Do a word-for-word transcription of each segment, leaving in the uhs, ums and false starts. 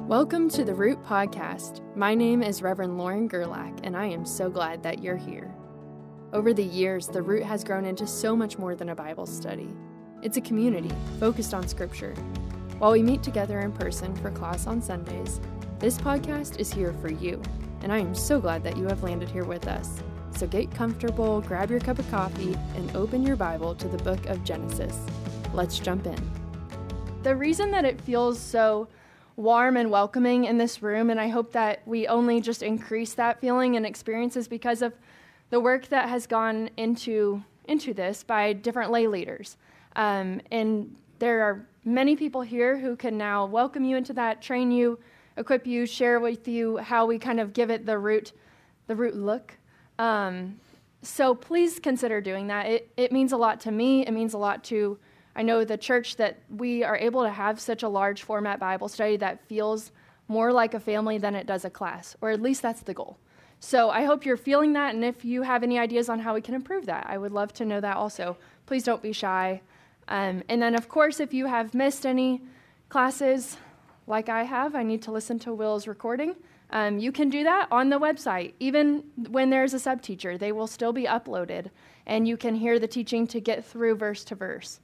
Welcome to the Root Podcast. My name is Reverend Lauren Gerlach, and I am so glad that you're here. Over the years, the Root has grown into so much more than a Bible study. It's a community focused on Scripture. While we meet together in person for class on Sundays, this podcast is here for you, and I am so glad that you have landed here with us. So get comfortable, grab your cup of coffee, and open your Bible to the book of Genesis. Let's jump in. The reason that it feels so warm and welcoming in this room, and I hope that we only just increase that feeling and experiences because of the work that has gone into into this by different lay leaders. Um, and there are many people here who can now welcome you into that, train you, equip you, share with you how we kind of give it the root, the root look. Um, so please consider doing that. It it means a lot to me. It means a lot to I know the church that we are able to have such a large format Bible study that feels more like a family than it does a class, or at least that's the goal. So I hope you're feeling that, and if you have any ideas on how we can improve that, I would love to know that also. Please don't be shy. Um, and then, of course, if you have missed any classes like I have, I need to listen to Will's recording. Um, you can do that on the website. Even when there's a sub-teacher, they will still be uploaded, and you can hear the teaching to get through verse to verse.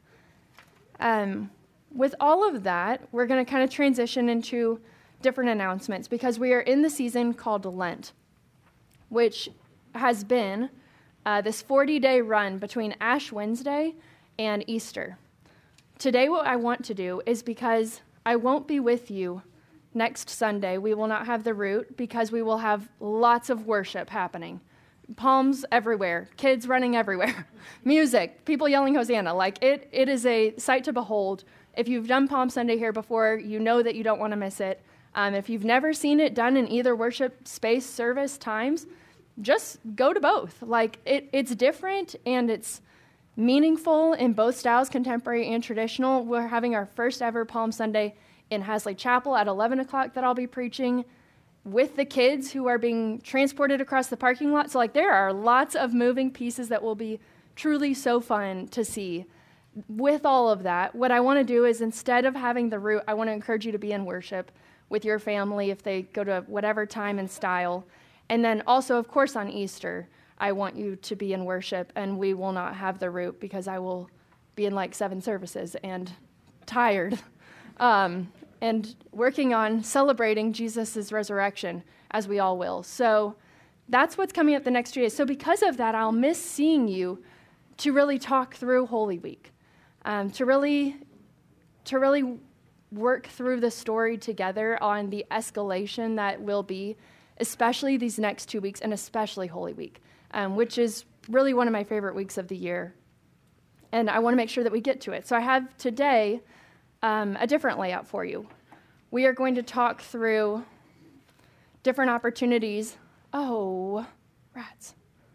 Um, with all of that, we're going to kind of transition into different announcements because we are in the season called Lent, which has been uh, this forty-day run between Ash Wednesday and Easter. Today, what I want to do is because I won't be with you next Sunday, we will not have the root because we will have lots of worship happening. Palms everywhere, kids running everywhere, music, people yelling Hosanna. Like it, it is a sight to behold. If you've done Palm Sunday here before, you know that you don't want to miss it. Um, if you've never seen it done in either worship space, service times, just go to both. Like it, it's different and it's meaningful in both styles, contemporary and traditional. We're having our first ever Palm Sunday in Hasley Chapel at eleven o'clock that I'll be preaching with the kids who are being transported across the parking lot. So like there are lots of moving pieces that will be truly so fun to see. With all of that, what I want to do is instead of having the root, I want to encourage you to be in worship with your family if they go to whatever time and style. And then also, of course, on Easter, I want you to be in worship, and we will not have the root because I will be in like seven services and tired. Um, and working on celebrating Jesus' resurrection, as we all will. So that's what's coming up the next two days. So because of that, I'll miss seeing you to really talk through Holy Week, um, to really, to really work through the story together on the escalation that will be, especially these next two weeks, and especially Holy Week, um, which is really one of my favorite weeks of the year. And I want to make sure that we get to it. So I have today Um, a different layout for you. We are going to talk through different opportunities. Oh, rats.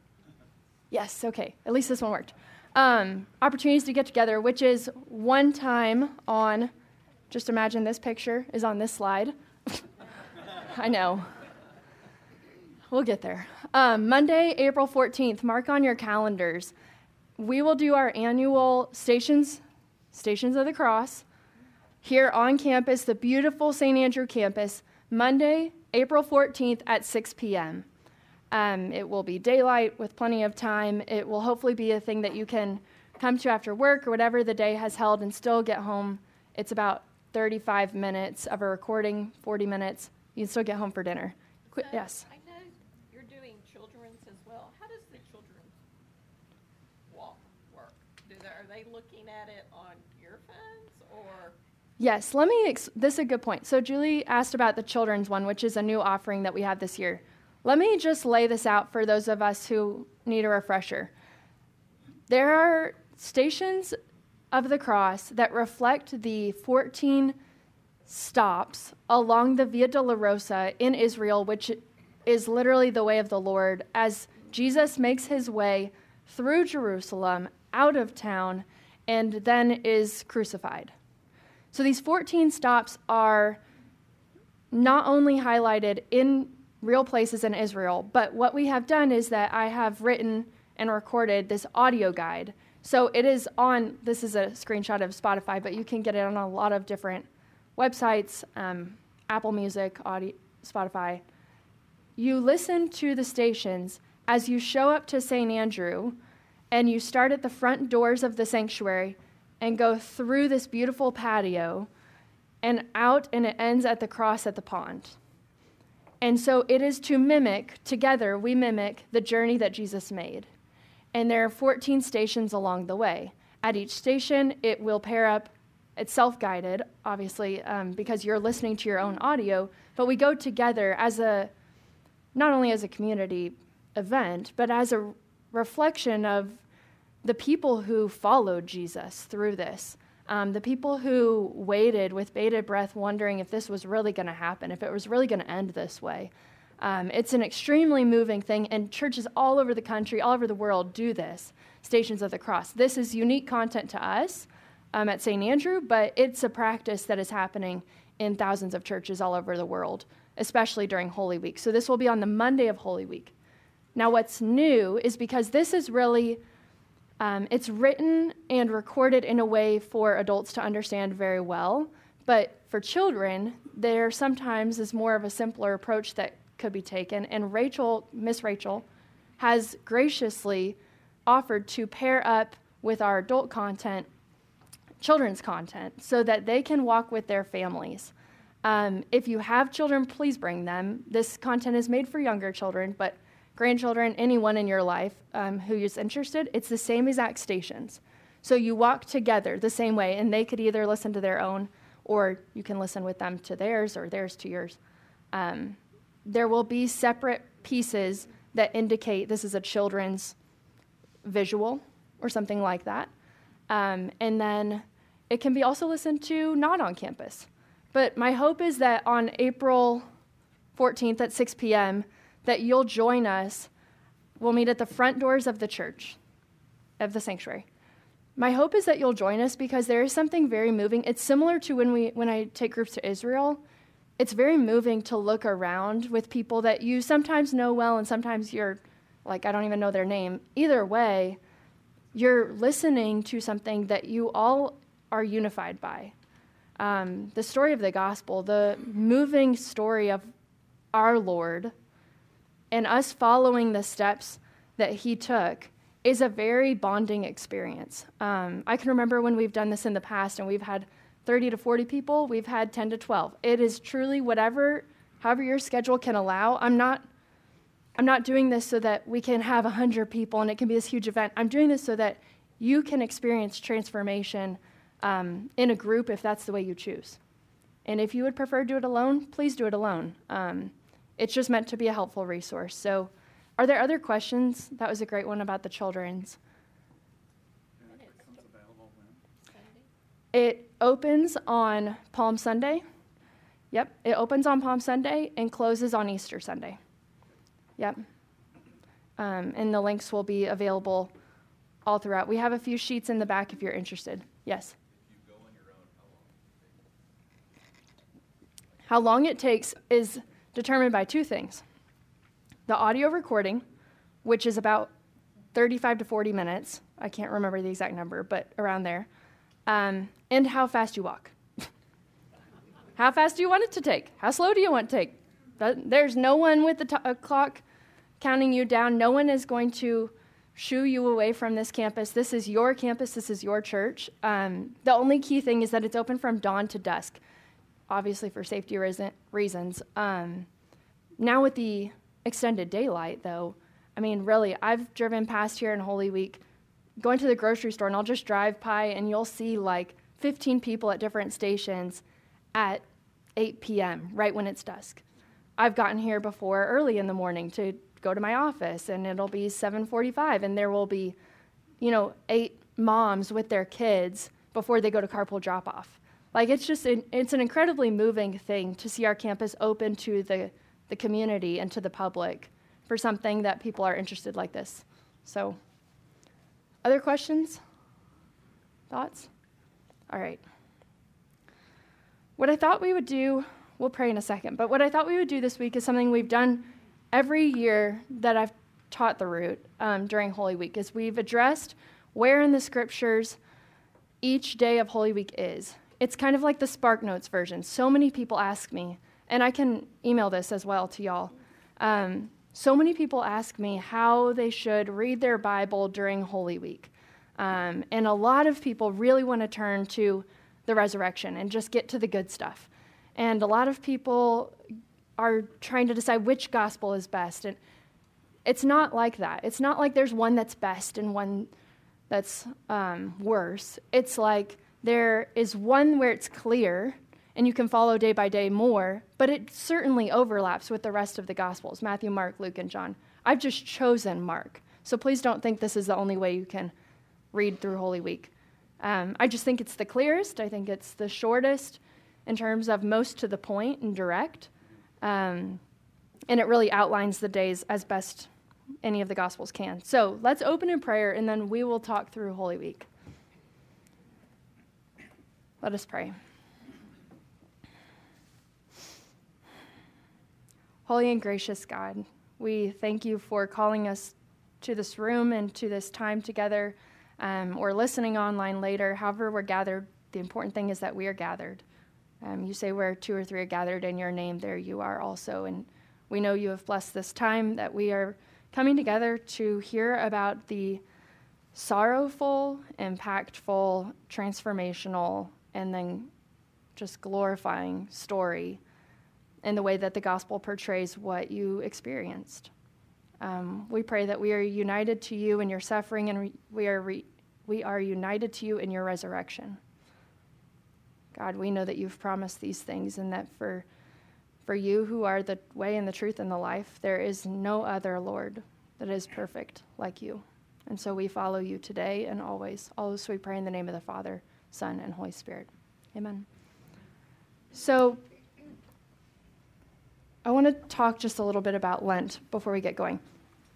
Yes, okay. At least this one worked. Um, opportunities to get together, which is one time on, just imagine this picture is on this slide. I know. We'll get there. Um, Monday, April fourteenth, mark on your calendars. We will do our annual Stations, Stations of the Cross, here on campus, the beautiful Saint Andrew campus, Monday, April fourteenth at six p.m. Um, it will be daylight with plenty of time. It will hopefully be a thing that you can come to after work or whatever the day has held and still get home. It's about thirty-five minutes of a recording, forty minutes. You can still get home for dinner. Qu- uh, yes? I know you're doing children's as well. How does the children's walk work? Do they, are they looking at it on your phones or... Yes, let me, ex- this is a good point. So Julie asked about the children's one, which is a new offering that we have this year. Let me just lay this out for those of us who need a refresher. There are Stations of the Cross that reflect the fourteen stops along the Via Dolorosa in Israel, which is literally the way of the Lord, as Jesus makes his way through Jerusalem, out of town, and then is crucified. So these fourteen stops are not only highlighted in real places in Israel, but what we have done is that I have written and recorded this audio guide. So it is on, this is a screenshot of Spotify, but you can get it on a lot of different websites, um, Apple Music, Audio, Spotify, you listen to the stations as you show up to Saint Andrew, and you start at the front doors of the sanctuary and go through this beautiful patio and out, and it ends at the cross at the pond. And so it is to mimic, together we mimic the journey that Jesus made. And there are fourteen stations along the way. At each station, it will pair up. It's self-guided, obviously, um, because you're listening to your own audio, but we go together as a, not only as a community event, but as a reflection of the people who followed Jesus through this, um, the people who waited with bated breath, wondering if this was really going to happen, if it was really going to end this way. Um, it's an extremely moving thing, and churches all over the country, all over the world do this, Stations of the Cross. This is unique content to us um, at Saint Andrew, but it's a practice that is happening in thousands of churches all over the world, especially during Holy Week. So this will be on the Monday of Holy Week. Now, what's new is because this is really, um, it's written and recorded in a way for adults to understand very well, but for children, there sometimes is more of a simpler approach that could be taken, and Rachel, Miss Rachel, has graciously offered to pair up with our adult content, children's content, so that they can walk with their families. Um, if you have children, please bring them. This content is made for younger children, but grandchildren, anyone in your life um, who is interested, it's the same exact stations. So you walk together the same way, and they could either listen to their own, or you can listen with them to theirs, or theirs to yours. Um, there will be separate pieces that indicate this is a children's visual or something like that. Um, and then it can be also listened to not on campus. But my hope is that on April fourteenth at six p.m., that you'll join us. We'll meet at the front doors of the church, of the sanctuary. My hope is that you'll join us because there is something very moving. It's similar to when we when I take groups to Israel. It's very moving to look around with people that you sometimes know well, and sometimes you're like, I don't even know their name. Either way, you're listening to something that you all are unified by. Um, the story of the gospel, the moving story of our Lord, and us following the steps that he took is a very bonding experience. Um, I can remember when we've done this in the past and we've had thirty to forty people, we've had ten to twelve. It is truly whatever, however your schedule can allow. I'm not, I'm not doing this so that we can have one hundred people and it can be this huge event. I'm doing this so that you can experience transformation um, in a group if that's the way you choose. And if you would prefer to do it alone, please do it alone. Um, It's just meant to be a helpful resource. So are there other questions? That was a great one about the children's. And it becomes available when? It opens on Palm Sunday. Yep, it opens on Palm Sunday and closes on Easter Sunday. Yep. Um, and the links will be available all throughout. We have a few sheets in the back if you're interested. Yes? If you go on your own, how long does it take? How long it takes is determined by two things. The audio recording, which is about thirty-five to forty minutes. I can't remember the exact number, but around there. Um, and how fast you walk. How fast do you want it to take? How slow do you want it to take? But there's no one with the t- a clock counting you down. No one is going to shoo you away from this campus. This is your campus. This is your church. Um, the only key thing is that it's open from dawn to dusk, obviously for safety reason, reasons. Um, now with the extended daylight, though, I mean, really, I've driven past here in Holy Week, going to the grocery store, and I'll just drive by, and you'll see like fifteen people at different stations at eight p.m., right when it's dusk. I've gotten here before early in the morning to go to my office, and it'll be seven forty-five, and there will be, you know, eight moms with their kids before they go to carpool drop-off. Like, it's just, an, it's an incredibly moving thing to see our campus open to the, the community and to the public for something that people are interested like this. So, other questions? Thoughts? All right. What I thought we would do, we'll pray in a second, but what I thought we would do this week is something we've done every year that I've taught the Root um, during Holy Week, is we've addressed where in the scriptures each day of Holy Week is. It's kind of like the Spark Notes version. So many people ask me and I can email this as well to y'all. Um, so many people ask me how they should read their Bible during Holy Week. Um, and a lot of people really want to turn to the resurrection and just get to the good stuff. And a lot of people are trying to decide which gospel is best. And it's not like that. It's not like there's one that's best and one that's um, worse. It's like there is one where it's clear and you can follow day by day more, but it certainly overlaps with the rest of the Gospels, Matthew, Mark, Luke, and John. I've just chosen Mark. So please don't think this is the only way you can read through Holy Week. Um, I just think it's the clearest. I think it's the shortest in terms of most to the point and direct. Um, and it really outlines the days as best any of the Gospels can. So let's open in prayer, and then we will talk through Holy Week. Let us pray. Holy and gracious God, we thank you for calling us to this room and to this time together, um, or listening online later. However we're gathered, the important thing is that we are gathered. Um, you say where two or three are gathered in your name, there you are also. And we know you have blessed this time that we are coming together to hear about the sorrowful, impactful, transformational, and then just glorifying story in the way that the gospel portrays what you experienced. Um, we pray that we are united to you in your suffering, and we are re- we are united to you in your resurrection. God, we know that you've promised these things, and that for for you, who are the way and the truth and the life, there is no other Lord that is perfect like you. And so we follow you today and always. All this we pray in the name of the Father, Son, and Holy Spirit. Amen. So I want to talk just a little bit about Lent before we get going.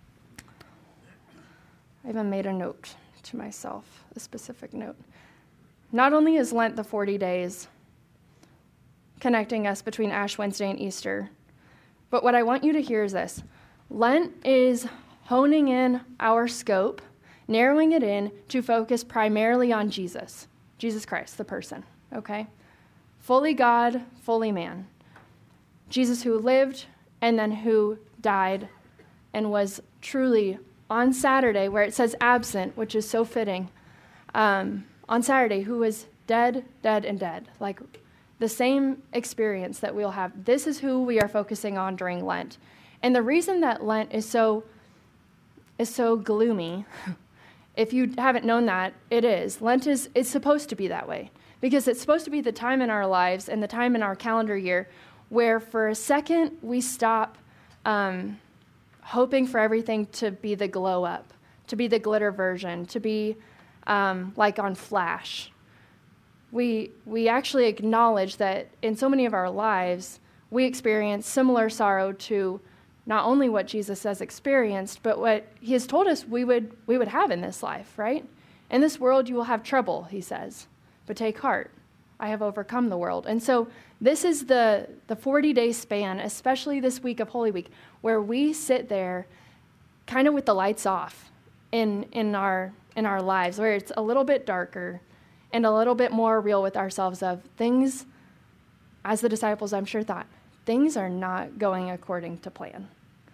I even made a note to myself, a specific note. Not only is Lent the forty days connecting us between Ash Wednesday and Easter, but what I want you to hear is this. Lent is honing in our scope, narrowing it in to focus primarily on Jesus, Jesus Christ, the person, okay? Fully God, fully man. Jesus who lived and then who died and was truly on Saturday, where it says absent, which is so fitting, um, on Saturday, who was dead, dead, and dead. Like the same experience that we'll have. This is who we are focusing on during Lent. And the reason that Lent is so is so gloomy, if you haven't known that, it is. Lent is it's supposed to be that way, because it's supposed to be the time in our lives and the time in our calendar year where for a second we stop um, hoping for everything to be the glow up, to be the glitter version, to be um, like on Flash. We we actually acknowledge that in so many of our lives, we experience similar sorrow to not only what Jesus has experienced, but what he has told us we would we would have in this life, right? In this world you will have trouble, he says, but take heart. I have overcome the world. And so this is the, the forty-day span, especially this week of Holy Week, where we sit there kind of with the lights off in in our in our lives, where it's a little bit darker and a little bit more real with ourselves of things, as the disciples, I'm sure, thought, things are not going according to plan.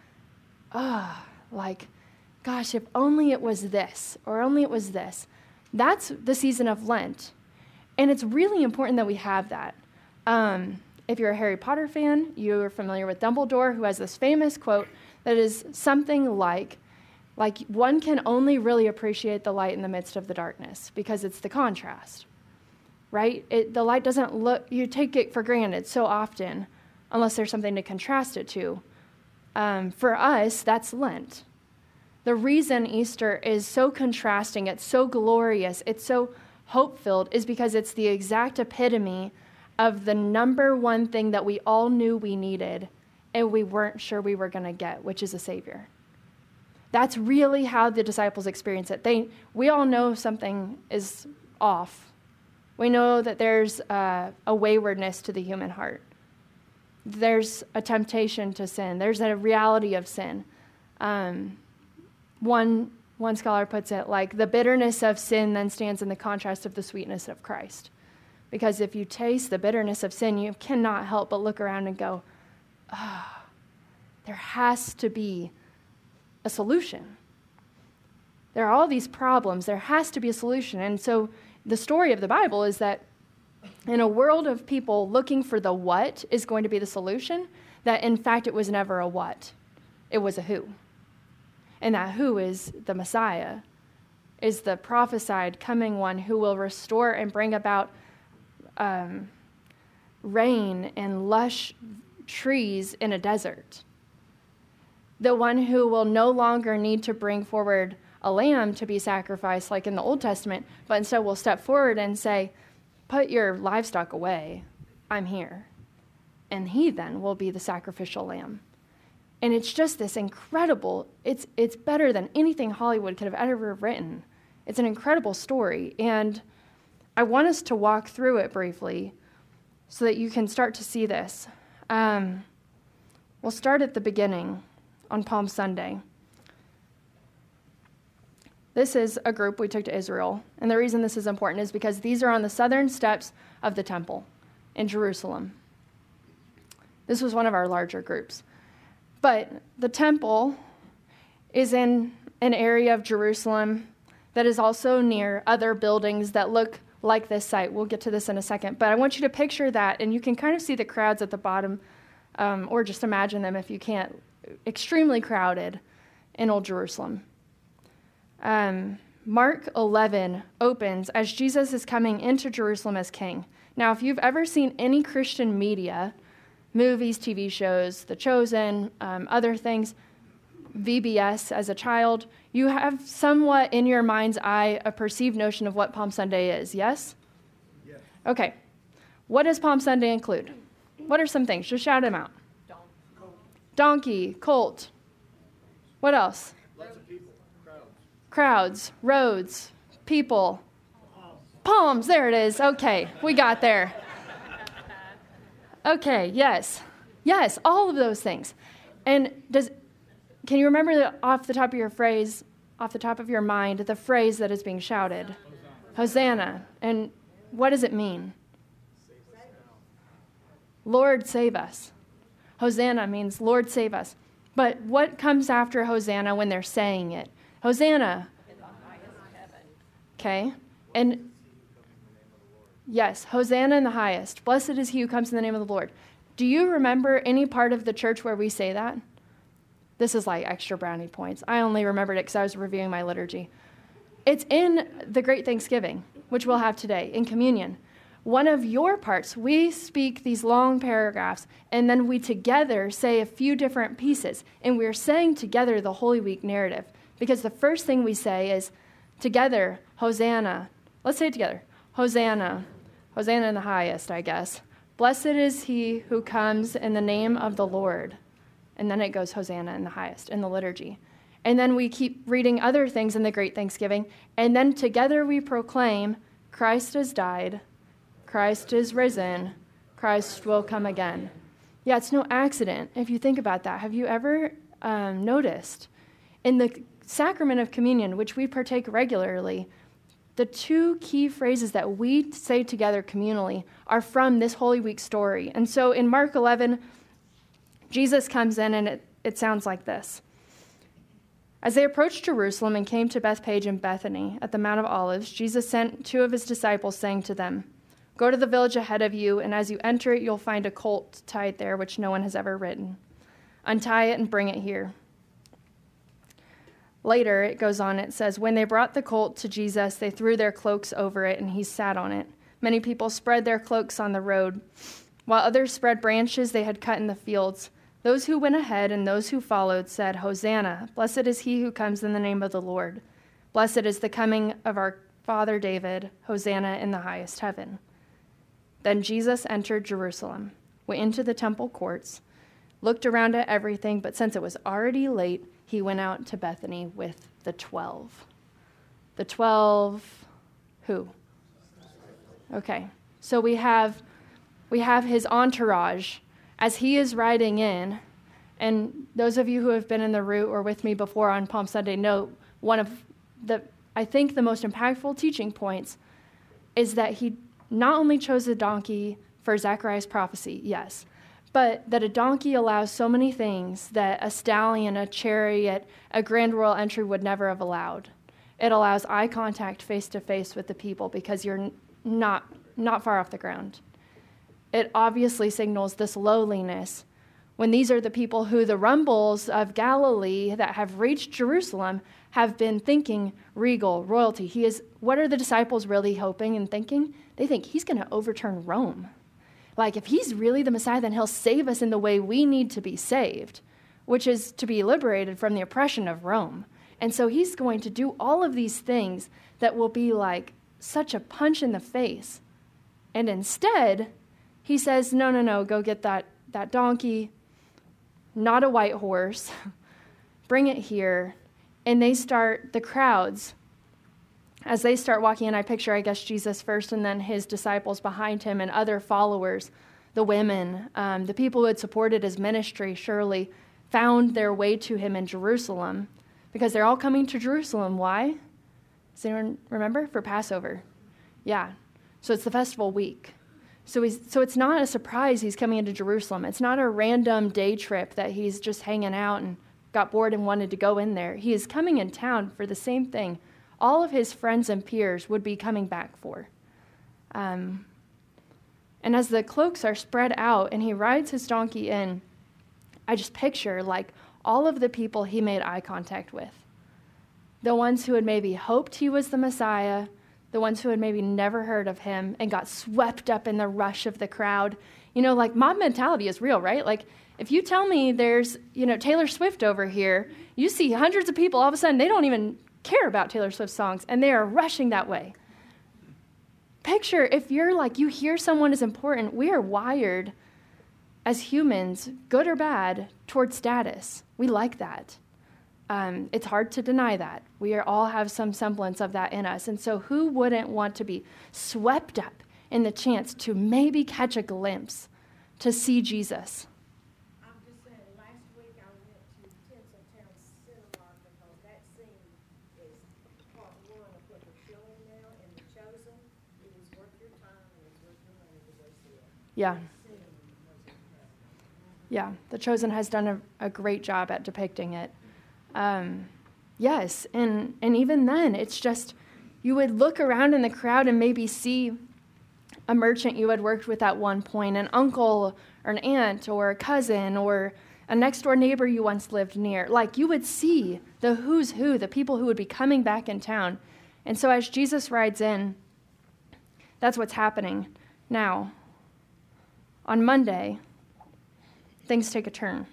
Ah, oh, like, gosh, if only it was this, or only it was this. That's the season of Lent. And it's really important that we have that. Um, if you're a Harry Potter fan, you're familiar with Dumbledore, who has this famous quote that is something like, like one can only really appreciate the light in the midst of the darkness because it's the contrast, right? It, the light doesn't look, you take it for granted so often, unless there's something to contrast it to. Um, for us, that's Lent. The reason Easter is so contrasting, it's so glorious, it's so hope-filled, is because it's the exact epitome of the number one thing that we all knew we needed and we weren't sure we were going to get, which is a Savior. That's really how the disciples experience it. They, we all know something is off. We know that there's a, a waywardness to the human heart. There's a temptation to sin. There's a reality of sin. Um, one One scholar puts it like, the bitterness of sin then stands in the contrast of the sweetness of Christ. Because if you taste the bitterness of sin, you cannot help but look around and go, ah, oh, there has to be a solution. There are all these problems. There has to be a solution. And so the story of the Bible is that in a world of people looking for the what is going to be the solution, that in fact it was never a what. It was a who. And that who is the Messiah, is the prophesied coming one who will restore and bring about um, rain and lush trees in a desert. The one who will no longer need to bring forward a lamb to be sacrificed like in the Old Testament, but instead will step forward and say, put your livestock away, I'm here. And he then will be the sacrificial lamb. And it's just this incredible, it's it's better than anything Hollywood could have ever written. It's an incredible story. And I want us to walk through it briefly so that you can start to see this. Um, we'll start at the beginning on Palm Sunday. This is a group we took to Israel. And the reason this is important is because these are on the southern steps of the temple in Jerusalem. This was one of our larger groups. But the temple is in an area of Jerusalem that is also near other buildings that look like this site. We'll get to this in a second. But I want you to picture that, and you can kind of see the crowds at the bottom, um, or just imagine them if you can't. Extremely crowded in Old Jerusalem. Um, Mark eleven opens as Jesus is coming into Jerusalem as king. Now, if you've ever seen any Christian media, movies, T V shows, The Chosen, um, other things, V B S as a child, you have somewhat in your mind's eye a perceived notion of what Palm Sunday is, yes? Yes. Okay. What does Palm Sunday include? What are some things? Just shout them out. Donkey, Donkey colt. What else? Lots of people. Crowds. Crowds, roads, people. Palms. Palms, there it is. Okay, we got there. Okay, yes. Yes, all of those things. And does can you remember the, off the top of your phrase, off the top of your mind, the phrase that is being shouted? Hosanna. Hosanna. And what does it mean? Save us. Lord, save us. Hosanna means Lord, save us. But what comes after Hosanna when they're saying it? Hosanna. In the highest heaven. Okay. And yes, Hosanna in the highest. Blessed is he who comes in the name of the Lord. Do you remember any part of the church where we say that? This is like extra brownie points. I only remembered it because I was reviewing my liturgy. It's in the Great Thanksgiving, which we'll have today, in communion. One of your parts, we speak these long paragraphs, and then we together say a few different pieces, and we're saying together the Holy Week narrative, because the first thing we say is, together, Hosanna. Let's say it together. Hosanna. Hosanna in the highest, I guess. Blessed is he who comes in the name of the Lord. And then it goes Hosanna in the highest in the liturgy. And then we keep reading other things in the Great Thanksgiving. And then together we proclaim, Christ has died. Christ is risen. Christ will come again. Yeah, it's no accident if you think about that. Have you ever um, noticed in the sacrament of communion, which we partake regularly, the two key phrases that we say together communally are from this Holy Week story. And so in Mark eleven, Jesus comes in and it, it sounds like this. As they approached Jerusalem and came to Bethphage and Bethany at the Mount of Olives, Jesus sent two of his disciples, saying to them, go to the village ahead of you, and as you enter it, you'll find a colt tied there, which no one has ever ridden. Untie it and bring it here. Later, it goes on, it says, when they brought the colt to Jesus, they threw their cloaks over it, and he sat on it. Many people spread their cloaks on the road, while others spread branches they had cut in the fields. Those who went ahead and those who followed said, Hosanna, blessed is he who comes in the name of the Lord. Blessed is the coming of our father David, Hosanna in the highest heaven. Then Jesus entered Jerusalem, went into the temple courts, looked around at everything, but since it was already late, he went out to Bethany with the twelve. The twelve, who? Okay, so we have we have his entourage as he is riding in, and those of you who have been in the route or with me before on Palm Sunday know one of the, I think the most impactful teaching points is that he not only chose a donkey for Zechariah's prophecy, yes, but that a donkey allows so many things that a stallion, a chariot, a grand royal entry would never have allowed. It allows eye contact face to face with the people because you're not, not far off the ground. It obviously signals this lowliness when these are the people who the rumbles of Galilee that have reached Jerusalem have been thinking regal, royalty. He is. What are the disciples really hoping and thinking? They think he's going to overturn Rome. Like, if he's really the Messiah, then he'll save us in the way we need to be saved, which is to be liberated from the oppression of Rome. And so he's going to do all of these things that will be like such a punch in the face. And instead, he says, no, no, no, go get that, that donkey, not a white horse, bring it here. And they start, the crowds, as they start walking in, I picture, I guess, Jesus first and then his disciples behind him and other followers, the women, um, the people who had supported his ministry, surely found their way to him in Jerusalem because they're all coming to Jerusalem. Why? Does anyone remember? For Passover. Yeah. So it's the festival week. So he's, so it's not a surprise he's coming into Jerusalem. It's not a random day trip that he's just hanging out and got bored and wanted to go in there. He is coming in town for the same thing all of his friends and peers would be coming back for. Um, and as the cloaks are spread out and he rides his donkey in, I just picture like all of the people he made eye contact with. The ones who had maybe hoped he was the Messiah, the ones who had maybe never heard of him and got swept up in the rush of the crowd. You know, like mob mentality is real, right? Like if you tell me there's, you know, Taylor Swift over here, you see hundreds of people, all of a sudden they don't even care about Taylor Swift songs and they are rushing that way. Picture if you're like, you hear someone is important, we are wired as humans, good or bad, towards status. We like that. Um, it's hard to deny that. We are, all have some semblance of that in us. And so who wouldn't want to be swept up in the chance to maybe catch a glimpse to see Jesus? I'm just saying, last week I went to Tinseltown Cinema because that scene is part one of what they're showing now in The Chosen. It is worth your time and it's worth your money to go see it. Yeah. Yeah, The Chosen has done a, a great job at depicting it. Um, yes, and, and even then, it's just, you would look around in the crowd and maybe see a merchant you had worked with at one point, an uncle or an aunt or a cousin or a next-door neighbor you once lived near. Like, you would see the who's who, the people who would be coming back in town. And so as Jesus rides in, that's what's happening. Now, on Monday, things take a turn.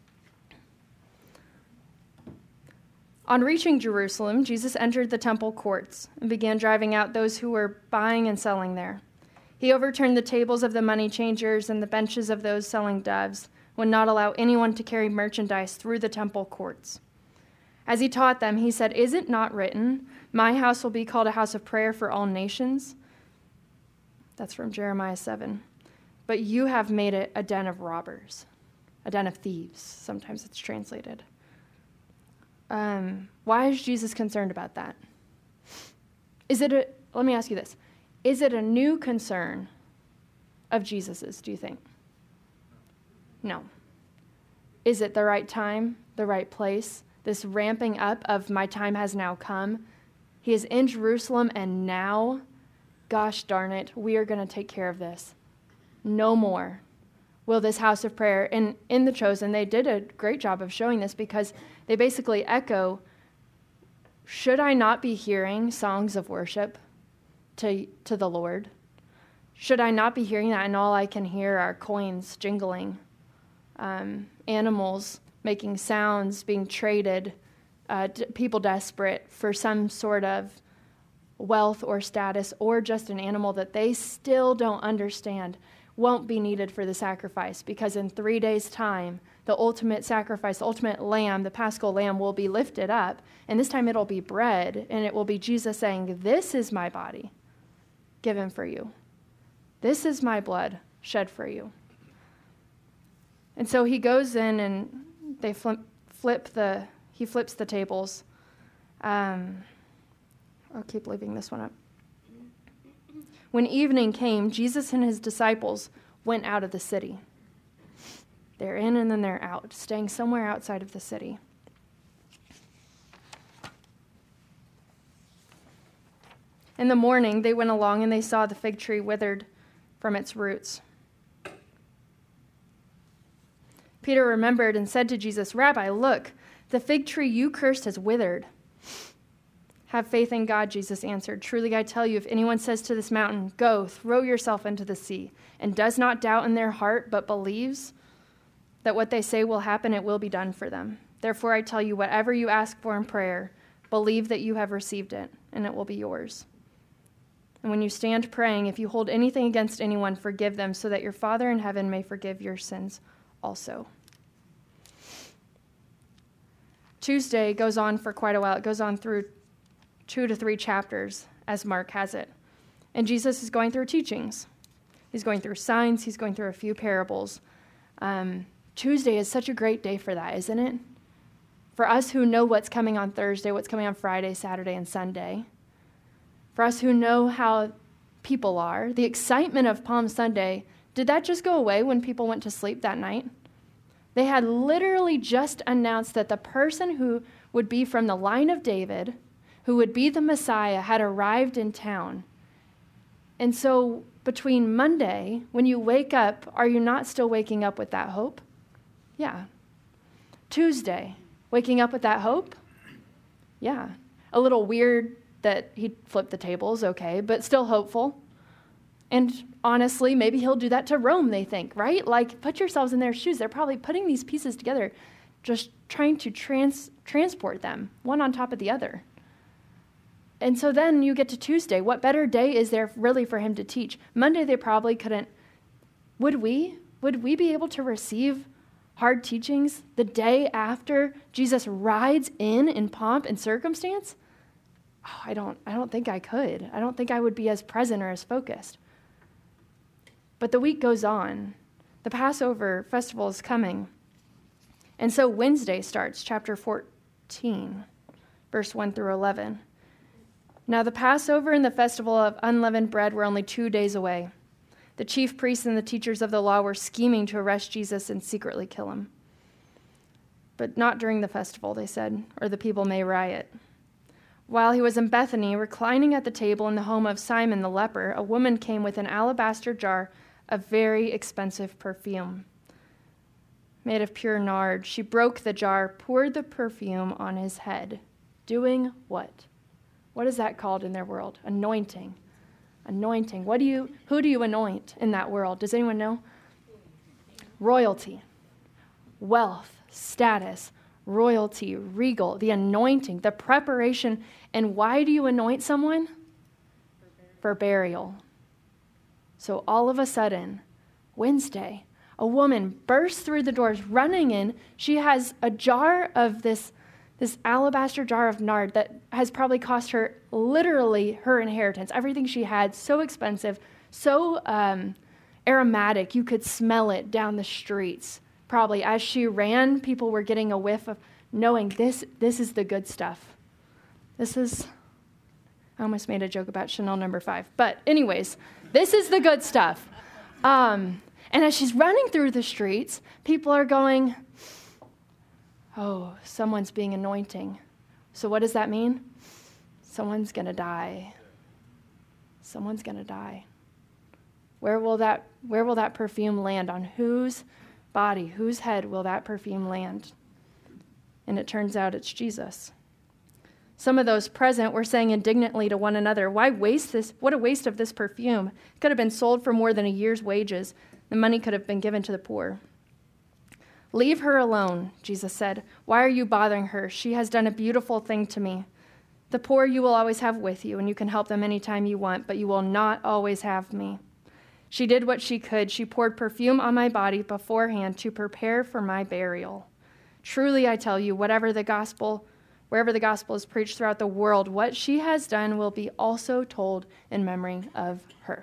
On reaching Jerusalem, Jesus entered the temple courts and began driving out those who were buying and selling there. He overturned the tables of the money changers and the benches of those selling doves, would not allow anyone to carry merchandise through the temple courts. As he taught them, he said, "Is it not written, 'My house will be called a house of prayer for all nations'?" That's from Jeremiah seven. "But you have made it a den of robbers, a den of thieves," sometimes it's translated. Um, why is Jesus concerned about that? Is it a, let me ask you this. Is it a new concern of Jesus's, do you think? No. Is it the right time, the right place? This ramping up of my time has now come. He is in Jerusalem and now, gosh darn it, we are going to take care of this. No more will this house of prayer, and in The Chosen, they did a great job of showing this because they basically echo, should I not be hearing songs of worship to, to the Lord? Should I not be hearing that and all I can hear are coins jingling, um, animals making sounds, being traded, uh, d- people desperate for some sort of wealth or status or just an animal that they still don't understand won't be needed for the sacrifice, because in three days' time, the ultimate sacrifice, the ultimate lamb, the Paschal lamb will be lifted up, and this time it'll be bread, and it will be Jesus saying, "This is my body given for you. This is my blood shed for you." And so he goes in and they flip, flip the, he flips the tables. Um, I'll keep leaving this one up. When evening came, Jesus and his disciples went out of the city. They're in and then they're out, staying somewhere outside of the city. In the morning, they went along and they saw the fig tree withered from its roots. Peter remembered and said to Jesus, "Rabbi, look, the fig tree you cursed has withered." "Have faith in God," Jesus answered. "Truly I tell you, if anyone says to this mountain, 'Go, throw yourself into the sea,' and does not doubt in their heart, but believes that what they say will happen, it will be done for them. Therefore I tell you, whatever you ask for in prayer, believe that you have received it, and it will be yours. And when you stand praying, if you hold anything against anyone, forgive them, so that your Father in heaven may forgive your sins also." Tuesday goes on for quite a while. It goes on through two to three chapters, as Mark has it. And Jesus is going through teachings. He's going through signs. He's going through a few parables. Um, Tuesday is such a great day for that, isn't it? For us who know what's coming on Thursday, what's coming on Friday, Saturday, and Sunday. For us who know how people are, the excitement of Palm Sunday, did that just go away when people went to sleep that night? They had literally just announced that the person who would be from the line of David, who would be the Messiah, had arrived in town. And so between Monday, when you wake up, are you not still waking up with that hope? Yeah. Tuesday, waking up with that hope? Yeah. A little weird that he flipped the tables, okay, but still hopeful. And honestly, maybe he'll do that to Rome, they think, right? Like, put yourselves in their shoes. They're probably putting these pieces together, just trying to trans- transport them, one on top of the other. And so then you get to Tuesday. What better day is there really for him to teach? Monday, they probably couldn't. Would we? Would we be able to receive hard teachings the day after Jesus rides in in pomp and circumstance? Oh, I don't, I don't think I could. I don't think I would be as present or as focused. But the week goes on. The Passover festival is coming. And so Wednesday starts, chapter fourteen, verse one through eleven. Now the Passover and the festival of unleavened bread were only two days away. The chief priests and the teachers of the law were scheming to arrest Jesus and secretly kill him. But not during the festival, they said, or the people may riot. While he was in Bethany, reclining at the table in the home of Simon the leper, a woman came with an alabaster jar of very expensive perfume made of pure nard. She broke the jar, poured the perfume on his head. Doing what? What is that called in their world? Anointing. Anointing. What do you, who do you anoint in that world? Does anyone know? Royalty, wealth, status, royalty, regal, the anointing, the preparation. And why do you anoint someone? For burial. So all of a sudden, Wednesday, a woman bursts through the doors, running in. She has a jar of this, this alabaster jar of nard that has probably cost her literally her inheritance. Everything she had, so expensive, so um, aromatic. You could smell it down the streets. Probably as she ran, people were getting a whiff of knowing this, this is the good stuff. This is, I almost made a joke about Chanel number five. But anyways, this is the good stuff. Um, and as she's running through the streets, people are going, oh, someone's being anointing. So what does that mean? Someone's going to die. Someone's going to die. Where will that, where will that perfume land? On whose body, whose head will that perfume land? And it turns out it's Jesus. Some of those present were saying indignantly to one another, why waste this? What a waste of this perfume. It could have been sold for more than a year's wages. The money could have been given to the poor. Leave her alone, Jesus said. Why are you bothering her? She has done a beautiful thing to me. The poor you will always have with you, and you can help them anytime you want, but you will not always have me. She did what she could. She poured perfume on my body beforehand to prepare for my burial. Truly, I tell you, whatever the gospel, wherever the gospel is preached throughout the world, what she has done will be also told in memory of her.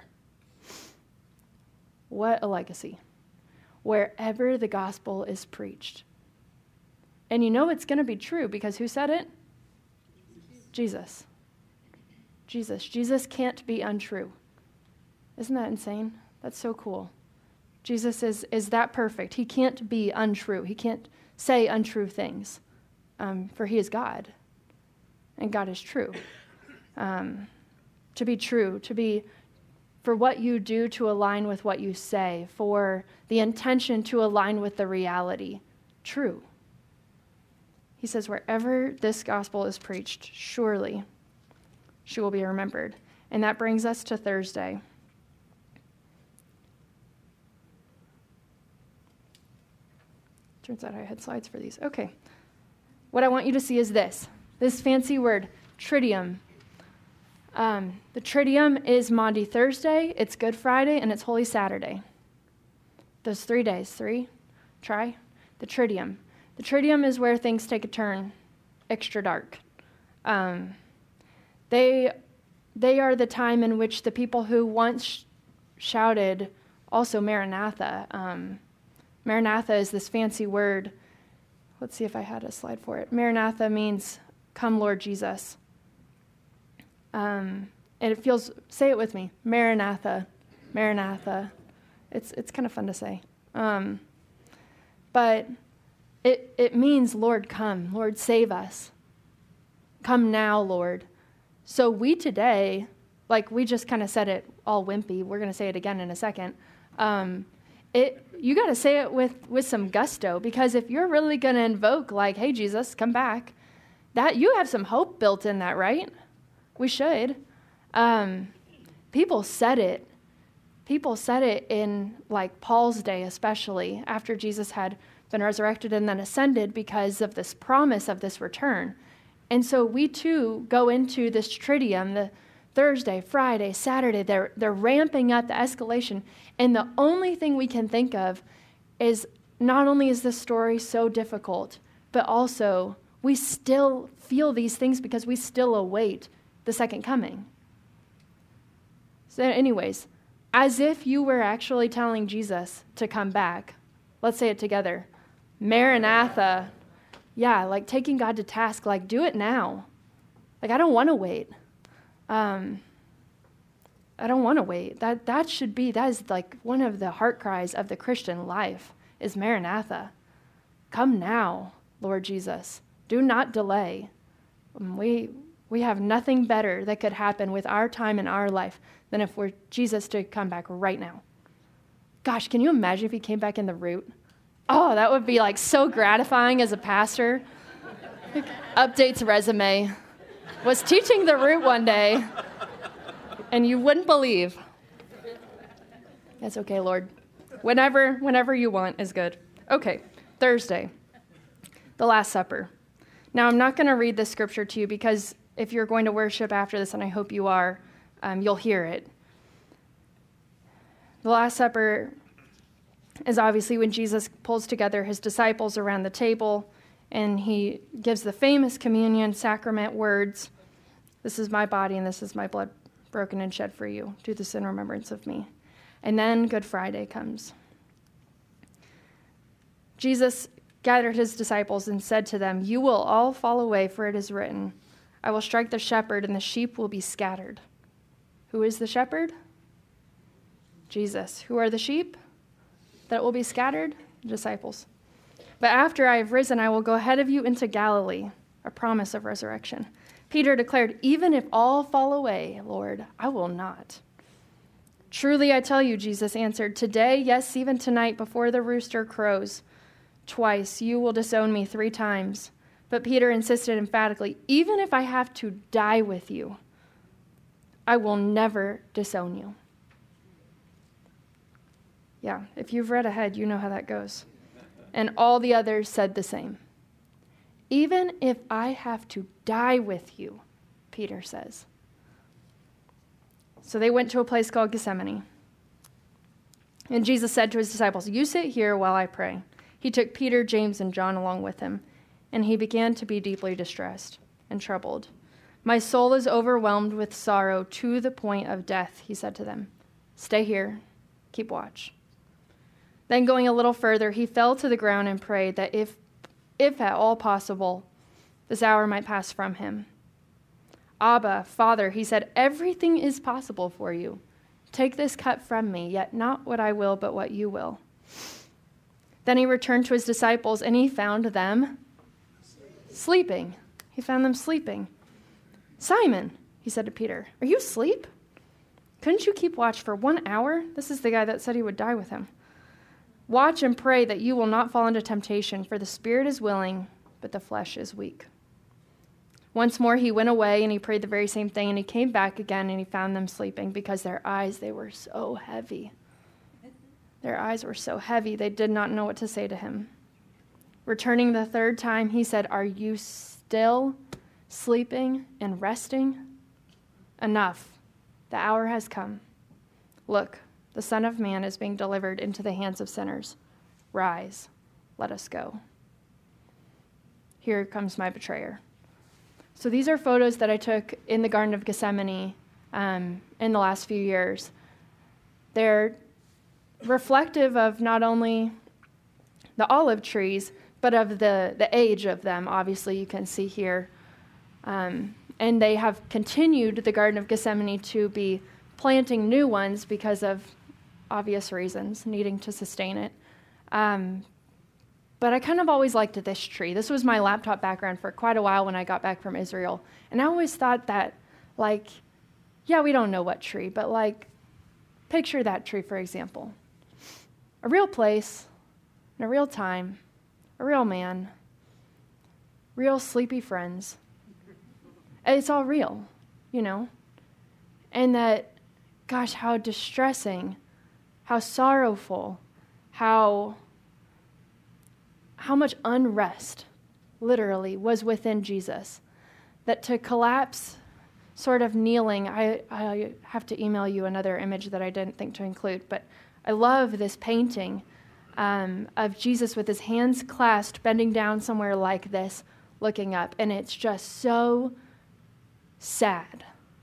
What a legacy. Wherever the gospel is preached. And you know it's going to be true because who said it? Jesus. Jesus. Jesus can't be untrue. Isn't that insane? That's so cool. Jesus is, is that perfect. He can't be untrue. He can't say untrue things, um, for he is God, and God is true. Um, to be true, to be, for what you do to align with what you say, for the intention to align with the reality, true. He says, wherever this gospel is preached, surely she will be remembered. And that brings us to Thursday. Turns out I had slides for these. Okay. What I want you to see is this. This fancy word, Triduum. Um, the Triduum is Maundy Thursday, it's Good Friday, and it's Holy Saturday. Those three days. Three? Try. The Triduum. The Triduum is where things take a turn extra dark. Um, they, they are the time in which the people who once sh- shouted also Maranatha. Um, Maranatha is this fancy word. Let's see if I had a slide for it. Maranatha means, come Lord Jesus. Um, and it feels, say it with me, Maranatha, Maranatha. It's it's kind of fun to say. Um, but it it means, Lord, come. Lord, save us. Come now, Lord. So we today, like we just kind of said it all wimpy. We're going to say it again in a second. Um, it you got to say it with, with some gusto, because if you're really going to invoke like, hey, Jesus, come back, that you have some hope built in that, right? We should. Um, people said it. People said it in like Paul's day, especially after Jesus had been resurrected and then ascended, because of this promise of this return. And so we too go into this Triduum, the Thursday, Friday, Saturday. They're they're ramping up the escalation, and the only thing we can think of is not only is this story so difficult, but also we still feel these things because we still await the second coming. So anyways, as if you were actually telling Jesus to come back. Let's say it together. Maranatha. Yeah, like taking God to task, like do it now. Like I don't want to wait. Um, I don't want to wait. That that should be, that is like one of the heart cries of the Christian life is Maranatha. Come now, Lord Jesus. Do not delay. We We have nothing better that could happen with our time in our life than if we're Jesus to come back right now. Gosh, can you imagine if he came back in the root? Oh, that would be like so gratifying as a pastor. Like, updates resume. Was teaching the root one day, and you wouldn't believe. That's okay, Lord. Whenever, whenever you want is good. Okay, Thursday, the Last Supper. Now, I'm not going to read this scripture to you because if you're going to worship after this, and I hope you are, um, you'll hear it. The Last Supper is obviously when Jesus pulls together his disciples around the table, and he gives the famous communion sacrament words, "This is my body and this is my blood broken and shed for you. Do this in remembrance of me." And then Good Friday comes. Jesus gathered his disciples and said to them, "You will all fall away, for it is written, I will strike the shepherd and the sheep will be scattered." Who is the shepherd? Jesus. Who are the sheep that will be scattered? The disciples. "But after I have risen, I will go ahead of you into Galilee," a promise of resurrection. Peter declared, "Even if all fall away, Lord, I will not." "Truly I tell you," Jesus answered, "today, yes, even tonight, before the rooster crows, twice you will disown me three times." But Peter insisted emphatically, "Even if I have to die with you, I will never disown you." Yeah, if you've read ahead, you know how that goes. And all the others said the same. "Even if I have to die with you," Peter says. So they went to a place called Gethsemane. And Jesus said to his disciples, "You sit here while I pray." He took Peter, James, and John along with him, and he began to be deeply distressed and troubled. "My soul is overwhelmed with sorrow to the point of death," he said to them. "Stay here, keep watch." Then going a little further, he fell to the ground and prayed that if, if at all possible, this hour might pass from him. "Abba, Father," he said, "everything is possible for you. Take this cup from me, yet not what I will, but what you will." Then he returned to his disciples, and he found them sleeping. He found them sleeping. "Simon," he said to Peter, "are you asleep? Couldn't you keep watch for one hour?" This is the guy that said he would die with him. "Watch and pray that you will not fall into temptation, for the spirit is willing, but the flesh is weak." Once more he went away, and he prayed the very same thing, and he came back again, and he found them sleeping, because their eyes, they were so heavy. Their eyes were so heavy, they did not know what to say to him. Returning the third time, he said, "Are you still sleeping and resting? Enough. The hour has come. Look, the Son of Man is being delivered into the hands of sinners. Rise, let us go. Here comes my betrayer." So these are photos that I took in the Garden of Gethsemane um, in the last few years. They're reflective of not only the olive trees, but of the, the age of them, obviously you can see here. Um, and they have continued the Garden of Gethsemane to be planting new ones because of obvious reasons, needing to sustain it. Um, but I kind of always liked this tree. This was my laptop background for quite a while when I got back from Israel. And I always thought that, like, yeah, we don't know what tree, but like, picture that tree, for example. A real place, in a real time, a real man, real sleepy friends. It's all real, you know? And that, gosh, how distressing, how sorrowful, how, how much unrest, literally, was within Jesus. That to collapse, sort of kneeling, I, I have to email you another image that I didn't think to include, but I love this painting um, of Jesus with his hands clasped, bending down somewhere like this, looking up, and it's just so sad.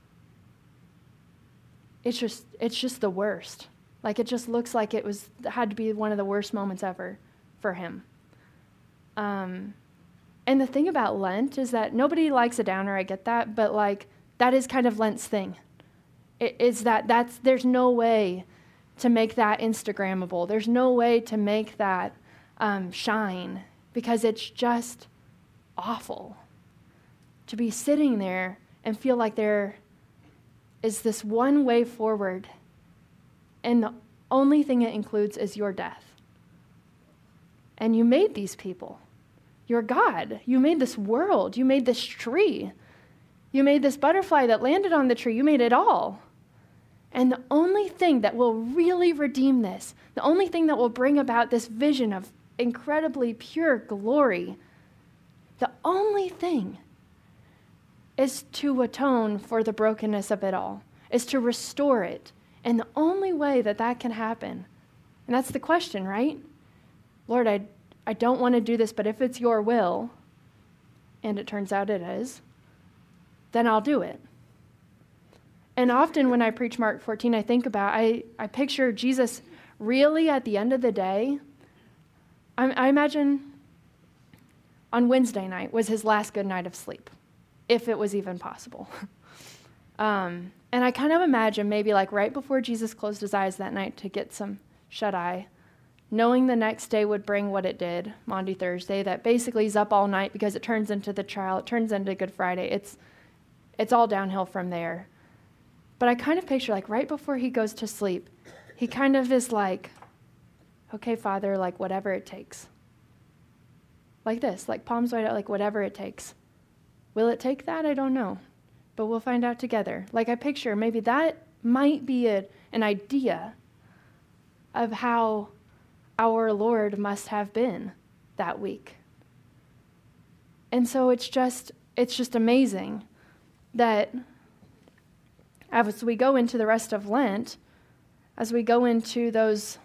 It's just it's just the worst. Like, it just looks like it was had to be one of the worst moments ever for him. Um, and the thing about Lent is that nobody likes a downer, I get that, but like that is kind of Lent's thing. It is that that's there's no way to make that Instagrammable. There's no way to make that um, shine, because it's just awful to be sitting there and feel like there is this one way forward, and the only thing it includes is your death. And you made these people. You're God. You made this world. You made this tree. You made this butterfly that landed on the tree. You made it all. And the only thing that will really redeem this, the only thing that will bring about this vision of incredibly pure glory, the only thing is to atone for the brokenness of it all, is to restore it. And the only way that that can happen, and that's the question, right? Lord, I, I don't want to do this, but if it's your will, and it turns out it is, then I'll do it. And often when I preach Mark fourteen, I think about, I, I picture Jesus really at the end of the day. I, I imagine on Wednesday night was his last good night of sleep, if it was even possible. um, and I kind of imagine maybe like right before Jesus closed his eyes that night to get some shut-eye, knowing the next day would bring what it did, Maundy Thursday, that basically he's up all night because it turns into the trial, it turns into Good Friday. It's it's all downhill from there. But I kind of picture like right before he goes to sleep, he kind of is like, okay, Father, like whatever it takes. Like this, like palms wide out, like whatever it takes. Will it take that? I don't know. But we'll find out together. Like I picture maybe that might be a, an idea of how our Lord must have been that week. And so it's just it's just amazing that as we go into the rest of Lent, as we go into those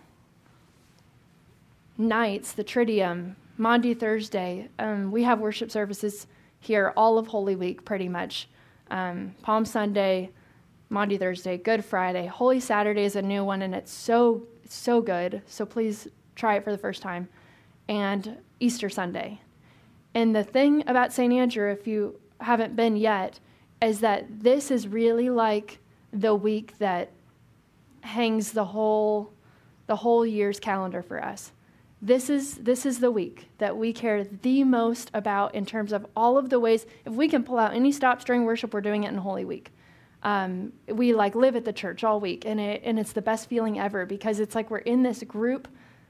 nights, the Triduum, Maundy Thursday, um, we have worship services here all of Holy Week pretty much. Um, Palm Sunday, Maundy Thursday, Good Friday, Holy Saturday is a new one, and it's so it's so good. So please try it for the first time. And Easter Sunday. And the thing about Saint Andrew, if you haven't been yet, is that this is really like the week that hangs the whole the whole year's calendar for us. This is this is the week that we care the most about in terms of all of the ways. If we can pull out any stops during worship, we're doing it in Holy Week. Um, we like live at the church all week, and it and it's the best feeling ever because it's like we're in this group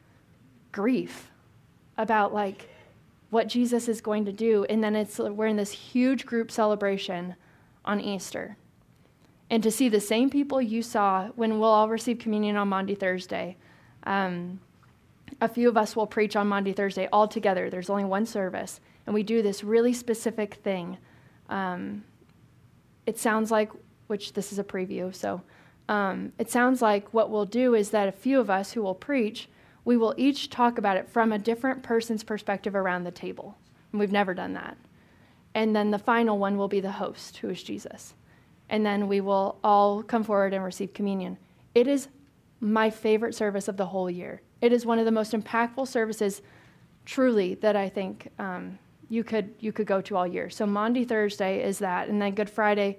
grief about like what Jesus is going to do, and then it's we're in this huge group celebration on Easter. And to see the same people you saw when we'll all receive communion on Maundy Thursday. Um, A few of us will preach on Maundy Thursday all together. There's only one service, and we do this really specific thing. Um, it sounds like, which this is a preview, so um, it sounds like what we'll do is that a few of us who will preach, we will each talk about it from a different person's perspective around the table. And we've never done that. And then the final one will be the host, who is Jesus. And then we will all come forward and receive communion. It is my favorite service of the whole year. It is one of the most impactful services, truly, that I think um, you could you could go to all year. So Maundy Thursday is that, and then Good Friday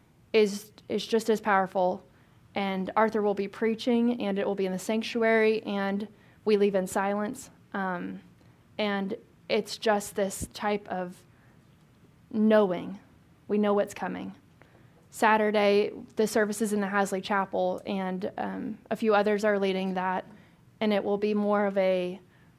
is is just as powerful. And Arthur will be preaching, and it will be in the sanctuary, and we leave in silence. Um, and it's just this type of knowing. We know what's coming. Saturday, the service is in the Hasley Chapel, and um, a few others are leading that. And it will be more of a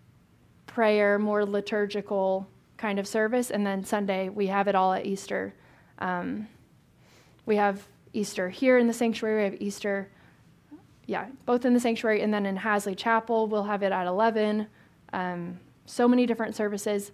prayer, more liturgical kind of service. And then Sunday, we have it all at Easter. Um, we have Easter here in the sanctuary. We have Easter, yeah, both in the sanctuary and then in Hasley Chapel. We'll have it at eleven. Um, so many different services.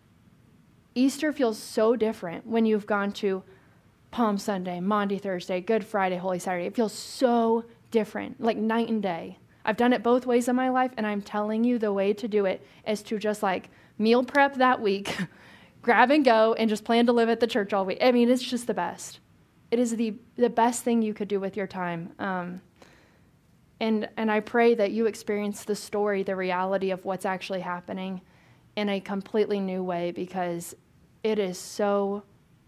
Easter feels so different when you've gone to Palm Sunday, Maundy Thursday, Good Friday, Holy Saturday. It feels so different, like night and day. I've done it both ways in my life, and I'm telling you the way to do it is to just like meal prep that week, grab and go, and just plan to live at the church all week. I mean, it's just the best. It is the, the best thing you could do with your time. Um, and and I pray that you experience the story, the reality of what's actually happening in a completely new way, because it is so,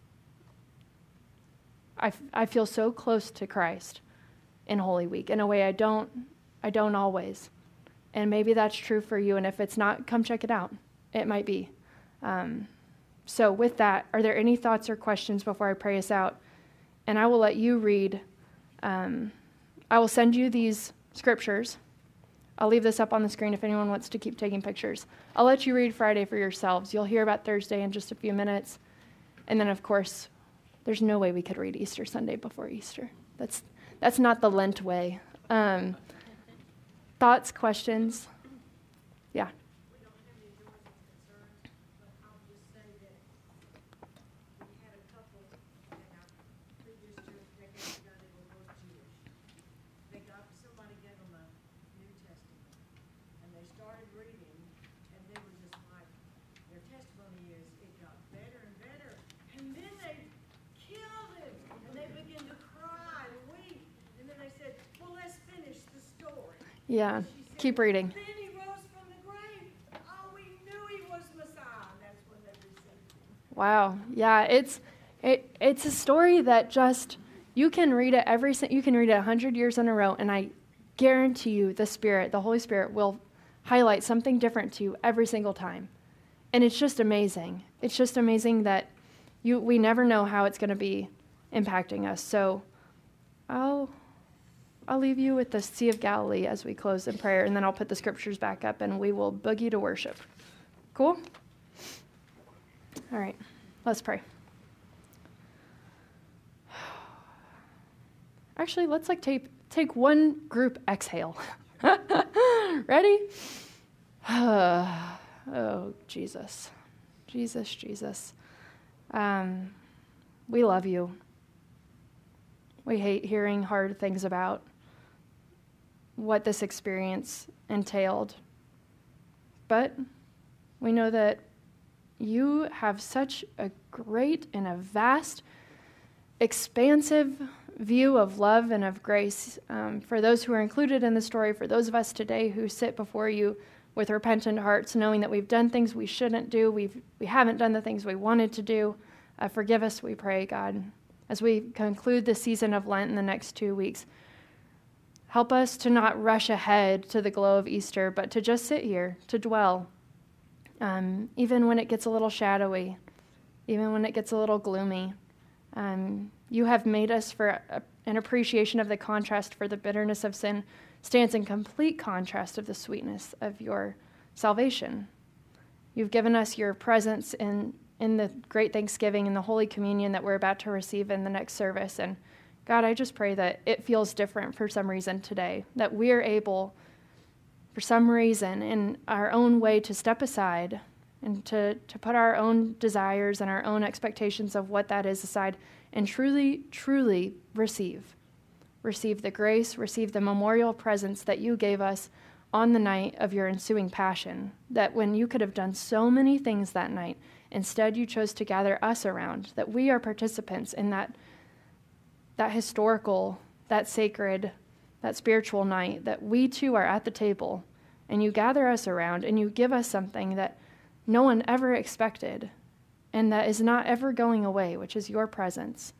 I, I feel so close to Christ in Holy Week in a way I don't, I don't always. And maybe that's true for you. And if it's not, come check it out. It might be. Um, so with that, are there any thoughts or questions before I pray us out? And I will let you read. Um, I will send you these scriptures. I'll leave this up on the screen if anyone wants to keep taking pictures. I'll let you read Friday for yourselves. You'll hear about Thursday in just a few minutes. And then, of course, there's no way we could read Easter Sunday before Easter. That's that's not the Lent way. Um, thoughts, questions? Yeah. We don't have any noise or concern, but I'll just say that we had a couple in our previous church decades ago, they were both Jewish. They got, somebody gave them a New Testament, and they started reading, and they were just like, their testimony is, it got better and better, and then they killed him, and they began to cry and weep, and then they said, well, let's finish the story. Yeah. She said, Keep reading. Then he rose from the grave. Oh, we knew he was Messiah. That's when they received him. Wow. Yeah, it's it it's a story that just you can read it every si- you can read it a hundred years in a row, and I guarantee you the Spirit, the Holy Spirit, will highlight something different to you every single time. And it's just amazing. It's just amazing that you we never know how it's going to be impacting us. So I'll I'll leave you with the Sea of Galilee as we close in prayer, and then I'll put the scriptures back up, and we will boogie to worship. Cool? All right, let's pray. Actually, let's like take, take one group exhale. Ready? Oh, Jesus. Jesus, Jesus. Um, we love you. We hate hearing hard things about what this experience entailed. But we know that you have such a great and a vast, expansive view of love and of grace um, for those who are included in the story, for those of us today who sit before you with repentant hearts, knowing that we've done things we shouldn't do, we've, we haven't done the things we wanted to do. Uh, forgive us, we pray, God. As we conclude the season of Lent in the next two weeks, Help us to not rush ahead to the glow of Easter, but to just sit here, to dwell, um, even when it gets a little shadowy, even when it gets a little gloomy. Um, you have made us for a, an appreciation of the contrast, for the bitterness of sin stands in complete contrast of the sweetness of your salvation. You've given us your presence in, in the great Thanksgiving and the Holy Communion that we're about to receive in the next service. And God, I just pray that it feels different for some reason today, that we're able, for some reason, in our own way to step aside and to, to put our own desires and our own expectations of what that is aside and truly, truly receive. Receive the grace, receive the memorial presence that you gave us on the night of your ensuing passion, that when you could have done so many things that night, instead you chose to gather us around, that we are participants in that that historical, that sacred, that spiritual night, that we too are at the table, and you gather us around, and you give us something that no one ever expected, and that is not ever going away, which is your presence.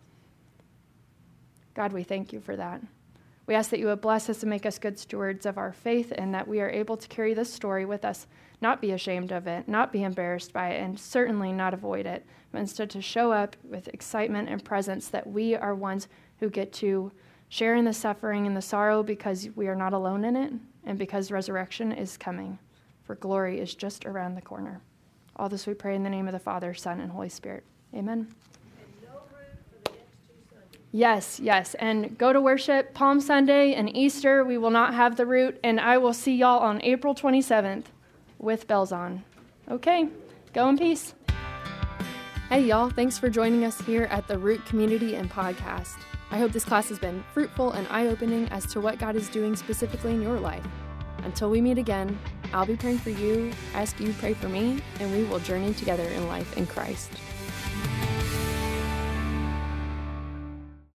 God, we thank you for that. We ask that you would bless us and make us good stewards of our faith, and that we are able to carry this story with us, not be ashamed of it, not be embarrassed by it, and certainly not avoid it, but instead to show up with excitement and presence that we are ones who get to share in the suffering and the sorrow because we are not alone in it, and because resurrection is coming, for glory is just around the corner. All this we pray in the name of the Father, Son, and Holy Spirit. Amen. And no room for the next two Sundays. Yes, yes, and go to worship Palm Sunday and Easter. We will not have the root, and I will see y'all on April twenty-seventh with bells on. Okay, go in peace. Hey, y'all, thanks for joining us here at the Root Community and Podcast. I hope this class has been fruitful and eye-opening as to what God is doing specifically in your life. Until we meet again, I'll be praying for you, ask you pray for me, and we will journey together in life in Christ.